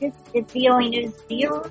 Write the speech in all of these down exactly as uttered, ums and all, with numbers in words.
This is V O A News Bureau.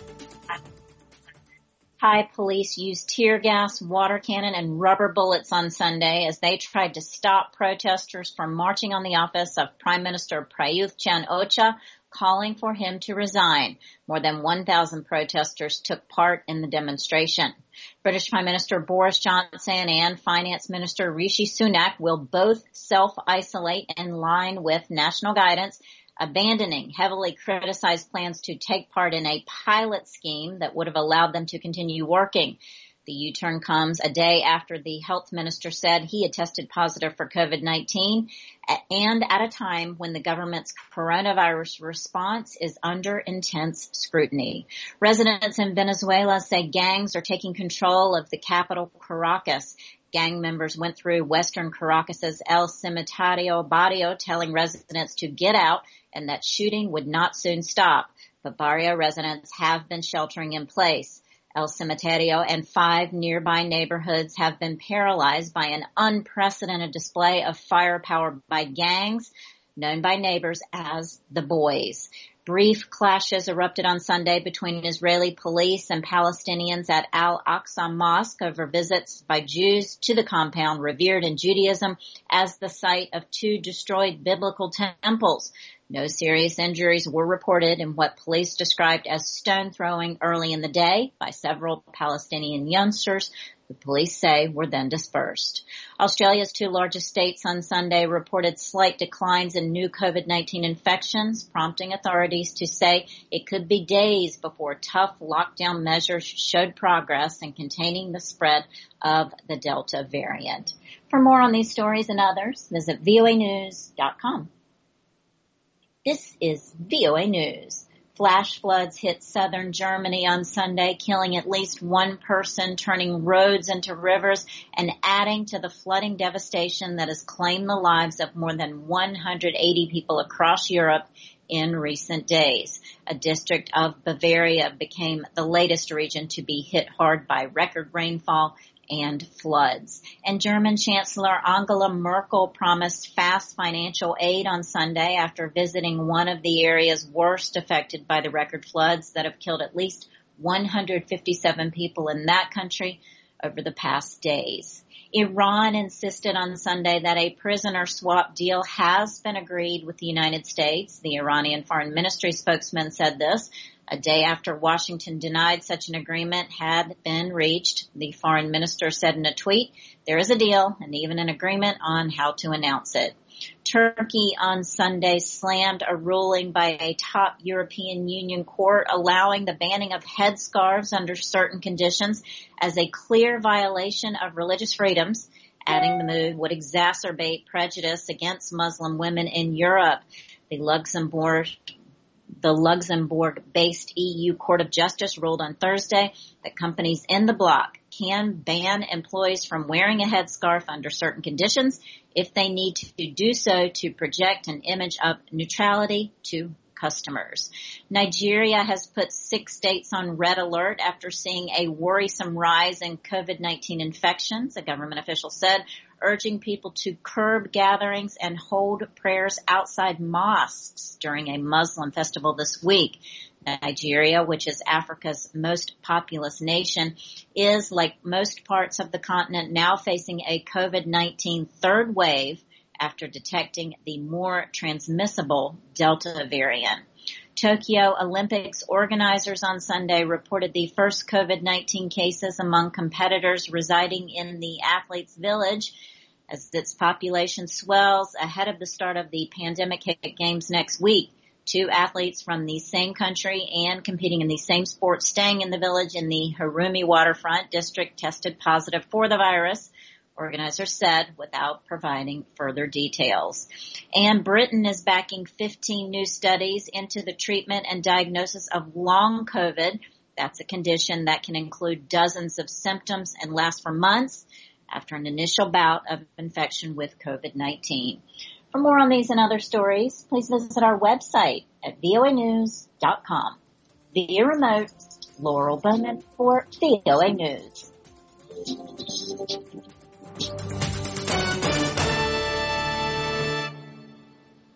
Thai police used tear gas, water cannon, and rubber bullets on Sunday as they tried to stop protesters from marching on the office of Prime Minister Prayuth Chan-o-cha, calling for him to resign. More than one thousand protesters took part in the demonstration. British Prime Minister Boris Johnson and Finance Minister Rishi Sunak will both self-isolate in line with national guidance, abandoning heavily criticized plans to take part in a pilot scheme that would have allowed them to continue working. The U-turn comes a day after the health minister said he had tested positive for COVID nineteen and at a time when the government's coronavirus response is under intense scrutiny. Residents in Venezuela say gangs are taking control of the capital, Caracas. Gang members went through western Caracas's El Cementerio barrio, telling residents to get out and that shooting would not soon stop. But barrio residents have been sheltering in place. El Cementerio and five nearby neighborhoods have been paralyzed by an unprecedented display of firepower by gangs known by neighbors as the Boys. Brief clashes erupted on Sunday between Israeli police and Palestinians at Al-Aqsa Mosque over visits by Jews to the compound revered in Judaism as the site of two destroyed biblical temples. No serious injuries were reported in what police described as stone throwing early in the day by several Palestinian youngsters. The police say were then dispersed. Australia's two largest states on Sunday reported slight declines in new COVID nineteen infections, prompting authorities to say it could be days before tough lockdown measures showed progress in containing the spread of the Delta variant. For more on these stories and others, visit V O A news dot com. This is V O A News. Flash floods hit southern Germany on Sunday, killing at least one person, turning roads into rivers, and adding to the flooding devastation that has claimed the lives of more than one hundred eighty people across Europe in recent days. A district of Bavaria became the latest region to be hit hard by record rainfall and floods. And German Chancellor Angela Merkel promised fast financial aid on Sunday after visiting one of the areas worst affected by the record floods that have killed at least one hundred fifty-seven people in that country over the past days. Iran insisted on Sunday that a prisoner swap deal has been agreed with the United States. The Iranian Foreign Ministry spokesman said this a day after Washington denied such an agreement had been reached. The foreign minister said in a tweet, there is a deal and even an agreement on how to announce it. Turkey on Sunday slammed a ruling by a top European Union court allowing the banning of headscarves under certain conditions as a clear violation of religious freedoms, adding the move would exacerbate prejudice against Muslim women in Europe. The Luxembourg The Luxembourg-based E U Court of Justice ruled on Thursday that companies in the bloc can ban employees from wearing a headscarf under certain conditions if they need to do so to project an image of neutrality to customers. Nigeria has put six states on red alert after seeing a worrisome rise in COVID nineteen infections, a government official said, urging people to curb gatherings and hold prayers outside mosques during a Muslim festival this week. Nigeria, which is Africa's most populous nation, is, like most parts of the continent, now facing a COVID nineteen third wave after detecting the more transmissible Delta variant. Tokyo Olympics organizers on Sunday reported the first COVID nineteen cases among competitors residing in the athletes' village as its population swells ahead of the start of the pandemic games next week. Two athletes from the same country and competing in the same sport staying in the village in the Harumi waterfront district tested positive for the virus, organizers said, without providing further details. And Britain is backing fifteen new studies into the treatment and diagnosis of long COVID. That's a condition that can include dozens of symptoms and last for months after an initial bout of infection with COVID nineteen. For more on these and other stories, please visit our website at V O A news dot com. Via remote, Laurel Bowman for V O A News.